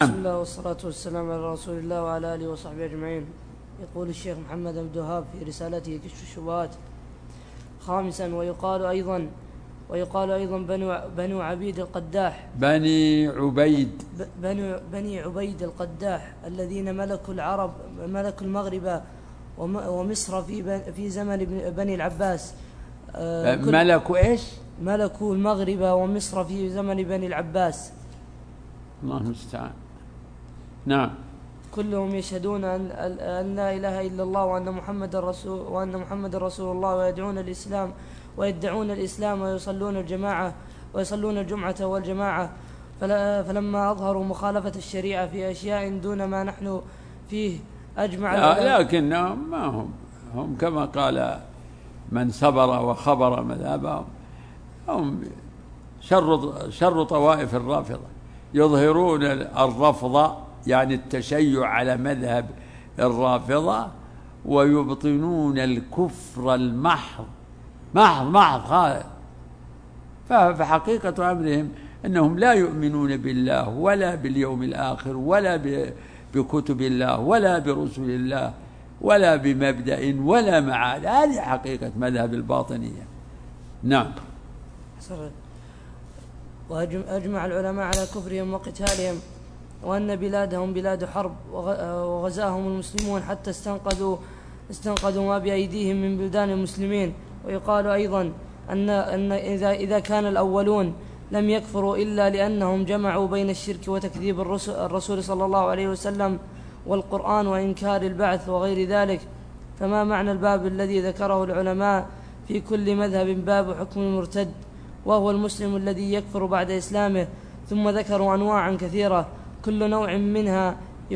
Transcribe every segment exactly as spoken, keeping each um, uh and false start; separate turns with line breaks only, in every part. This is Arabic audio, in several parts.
بسم الله والصلاة والسلام على رسول الله وعلى آله وصحبه أجمعين. يقول الشيخ محمد بن عبد الوهاب في رسالته كشف الشبهات: خامسا، ويقال أيضا ويقال أيضا بنو, بنو عبيد القداح
بني عبيد
بنو بني عبيد القداح الذين ملكوا العرب ملكوا المغرب ومصر في في زمن بني العباس.
ملكوا إيش؟
ملكوا المغرب ومصر في زمن بني العباس.
الله المستعان. نعم.
كلهم يشهدون أن, أن لا إله إلا الله وأن محمد رسول وأن محمد رسول الله، ويدعون الإسلام ويدعون الإسلام ويصلون الجماعة ويصلون الجمعة والجماعة. فلما أظهروا مخالفة الشريعة في أشياء دون ما نحن فيه أجمع.
لا لكنهم ما هم هم كما قال من صبر وخبر مذهبهم، هم شر شر طوائف الرافضة، يظهرون الرفض يعني التشيع على مذهب الرافضة، ويبطنون الكفر المحض محض محض خالص. فحقيقة أمرهم أنهم لا يؤمنون بالله ولا باليوم الآخر ولا بكتب الله ولا برسل الله ولا بمبدأ ولا معاد. هذه حقيقة مذهب الباطنية. نعم.
وأجمع العلماء على كفرهم وقتالهم، وأن بلادهم بلاد حرب، وغزاهم المسلمون حتى استنقذوا استنقذوا ما بأيديهم من بلدان المسلمين. ويقال أيضا أن, أن إذا, إذا كان الأولون لم يكفروا إلا لأنهم جمعوا بين الشرك وتكذيب الرسول, الرسول صلى الله عليه وسلم والقرآن وإنكار البعث وغير ذلك، فما معنى الباب الذي ذكره العلماء في كل مذهب باب حكم المرتد، وهو المسلم الذي يكفر بعد إسلامه؟ ثم ذكروا أنواعا كثيرة كل نوع منها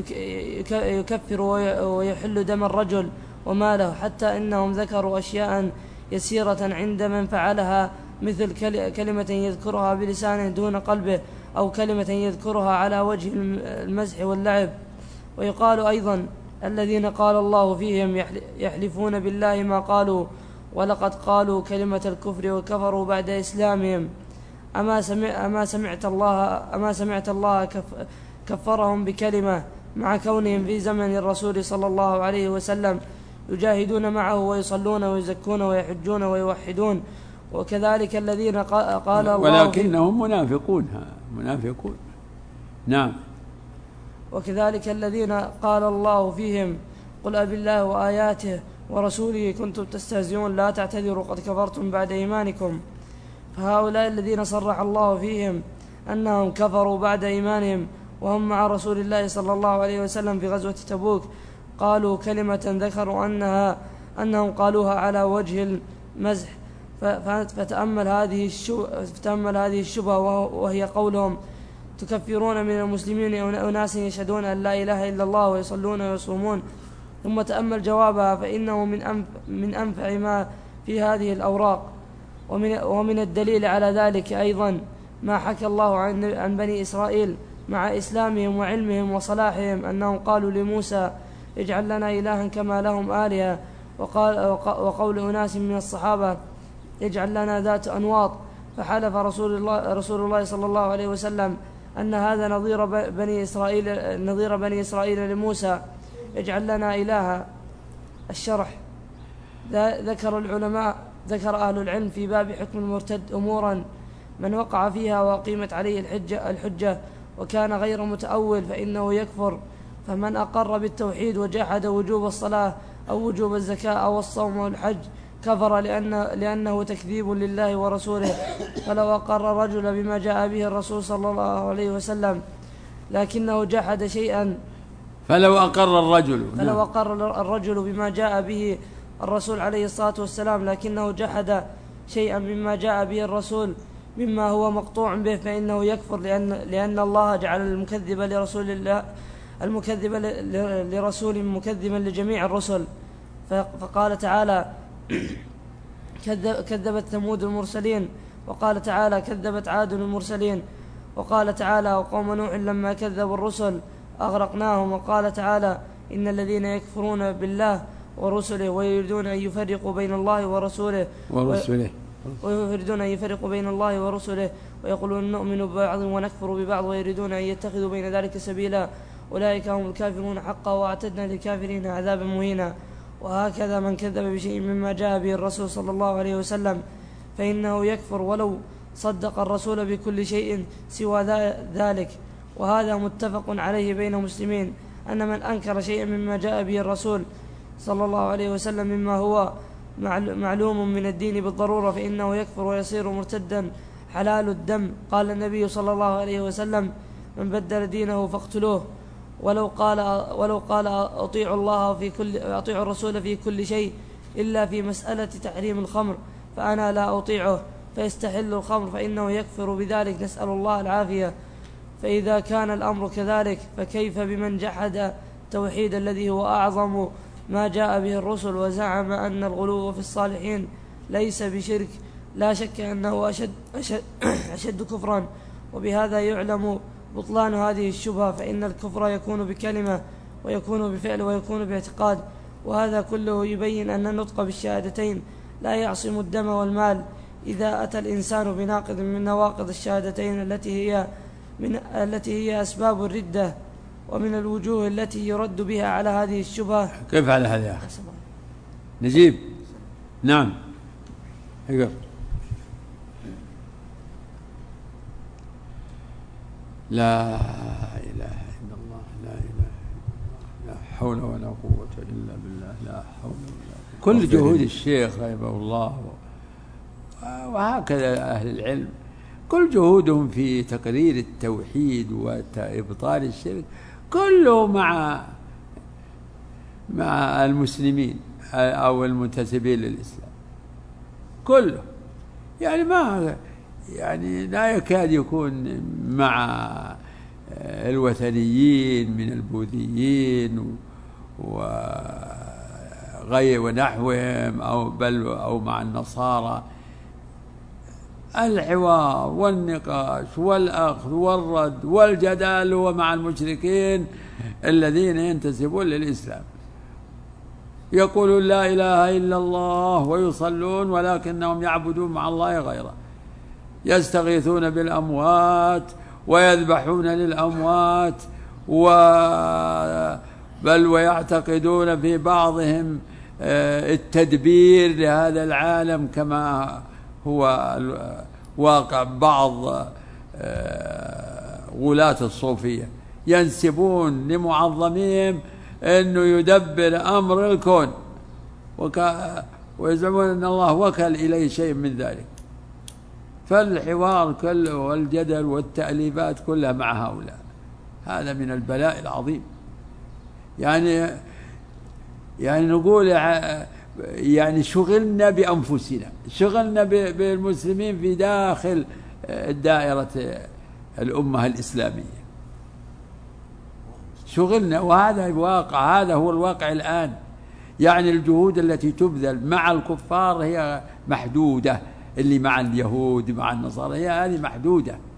يكفر ويحل دم الرجل وماله، حتى إنهم ذكروا أشياء يسيرة عند من فعلها، مثل كلمة يذكرها بلسانه دون قلبه، أو كلمة يذكرها على وجه المزح واللعب. ويقال أيضا الذين قال الله فيهم يحلفون بالله ما قالوا، ولقد قالوا كلمة الكفر وكفروا بعد إسلامهم. أما سمع أما سمعت الله أما سمعت الله كف كفرهم بكلمة، مع كونهم في زمن الرسول صلى الله عليه وسلم يجاهدون معه ويصلون ويزكون ويحجون ويوحدون. وكذلك الذين قال الله
ولكنهم منافقون منافقون. نعم.
وكذلك الذين قال الله فيهم قل أبي الله وآياته ورسوله كنتم تستهزئون لا تعتذروا قد كفرتم بعد إيمانكم. فهؤلاء الذين صرح الله فيهم أنهم كفروا بعد إيمانهم وهم مع رسول الله صلى الله عليه وسلم في غزوة تبوك، قالوا كلمة ذكروا أنها أنهم قالوها على وجه المزح. فتأمل هذه فتأمل هذه الشبهة، وهي قولهم تكفرون من المسلمين أناس يشهدون أن لا إله إلا الله ويصلون ويصومون. ثم تأمل جوابها، فإنه من أنف من أنفع ما في هذه الأوراق. ومن, ومن الدليل على ذلك أيضا ما حكى الله عن, عن بني إسرائيل مع إسلامهم وعلمهم وصلاحهم، أنهم قالوا لموسى اجعل لنا إلها كما لهم آلهة، وقال وقول أناس من الصحابة اجعل لنا ذات أنواط. فحلف رسول الله, رسول الله صلى الله عليه وسلم أن هذا نظير بني إسرائيل نظير بني إسرائيل لموسى اجعل لنا إلها. الشرح: ذكر العلماء ذكر أهل العلم في باب حكم المرتد أمورا من وقع فيها وقيمت عليه الحجة, الحجة وكان غير متأول فإنه يكفر. فمن أقر بالتوحيد وجحد وجوب الصلاة أو وجوب الزكاة أو الصوم والحج كفر لأن لأنه تكذيب لله ورسوله. فلو أقر الرجل بما جاء به الرسول صلى الله عليه وسلم لكنه جحد شيئا
فلو أقر الرجل
فلو أقر الرجل بما جاء به الرسول عليه الصلاة والسلام لكنه جحد شيئا مما جاء به الرسول مما هو مقطوع به فإنه يكفر، لأن لأن الله جعل المكذب لرسول الله المكذب لرسول مكذبا لجميع الرسل. فقال تعالى كذبت ثمود المرسلين، وقال تعالى كذبت عاد المرسلين، وقال تعالى وقوم نوح لما كذبوا الرسل أغرقناهم، وقال تعالى إن الذين يكفرون بالله ورسله ويريدون أن يفرقوا بين الله ورسوله
ورسله
ويريدون أن يفرقوا بين الله ورسله ويقولون نؤمن ببعض ونكفر ببعض ويريدون أن يتخذوا بين ذلك سبيلا أولئك هم الكافرون حقا وأعتدنا للكافرين عذابا مهينا. وهكذا من كذب بشيء مما جاء به الرسول صلى الله عليه وسلم فإنه يكفر ولو صدق الرسول بكل شيء سوى ذلك. وهذا متفق عليه بين المسلمين أن من أنكر شيئا مما جاء به الرسول صلى الله عليه وسلم مما هو معلوم من الدين بالضرورة فإنه يكفر ويصير مرتدا حلال الدم. قال النبي صلى الله عليه وسلم من بدل دينه فاقتلوه ولو قال ولو قال أطيعوا الله في كل أطيعوا الرسول في كل شيء إلا في مسألة تحريم الخمر فأنا لا أطيعه فيستحل الخمر فإنه يكفر بذلك نسأل الله العافية. فإذا كان الأمر كذلك فكيف بمن جحد التوحيد الذي هو أعظم ما جاء به الرسل وزعم أن الغلو في الصالحين ليس بشرك لا شك أنه أشد, أشد, أشد كفرا. وبهذا يعلم بطلان هذه الشبهة فإن الكفر يكون بكلمة ويكون بفعل ويكون باعتقاد. وهذا كله يبين أن النطق بالشهادتين لا يعصم الدم والمال إذا أتى الإنسان بناقض من نواقض الشهادتين التي هي من التي هي أسباب الردة. ومن الوجوه التي يرد بها على هذه الشبهة.
كيف على هذا يا أخي نجيب؟ نعم اقرأ. لا إله إلا الله لا إله إلا الله لا حول ولا قوة إلا بالله لا حول ولا قوة. كل جهود الشيخ رحمه الله وهكذا أهل العلم كل جهودهم في تقرير التوحيد وإبطال الشرك كله مع مع المسلمين أو المنتسبين للإسلام كله يعني ما يعني لا يكاد يكون مع الوثنيين من البوذيين وغير ونحوهم أو بل أو مع النصارى. الحوار والنقاش والأخذ والرد والجدال هو مع المشركين الذين ينتسبون للإسلام يقولون لا إله إلا الله ويصلون ولكنهم يعبدون مع الله غيره يستغيثون بالأموات ويذبحون للأموات بل ويعتقدون في بعضهم التدبير لهذا العالم كما هو واقع بعض غلاة الصوفية ينسبون لمعظمين أنه يدبر أمر الكون ويزعمون أن الله وكل إليه شيء من ذلك. فالحوار كله والجدل والتأليفات كلها مع هؤلاء هذا من البلاء العظيم. يعني يعني نقول يعني شغلنا بأنفسنا شغلنا بالمسلمين في داخل دائرة الأمة الإسلامية شغلنا وهذا الواقع هذا هو الواقع الآن. يعني الجهود التي تبذل مع الكفار هي محدودة اللي مع اليهود مع النصارى هي هذه محدودة